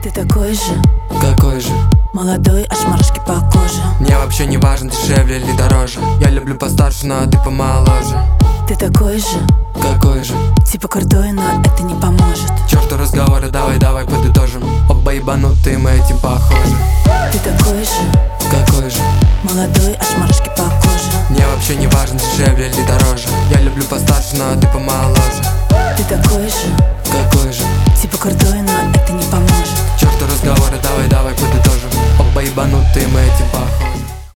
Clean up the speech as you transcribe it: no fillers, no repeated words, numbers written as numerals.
Ты такой же, Какой же? молодой, аж мурашки по коже. Мне вообще не важно, дешевле или дороже. Я люблю постарше, но ты помоложе. Ты такой же, Какой же? типа крутой, но это не поможет. Черту разговоры, давай подытожим. Оба ебанутые, мы этим похожи. Ты такой же, Какой же? молодой, аж мурашки по коже. Мне вообще не важно, дешевле или дороже. Я люблю постарше, но ты помоложе. Ты такой же,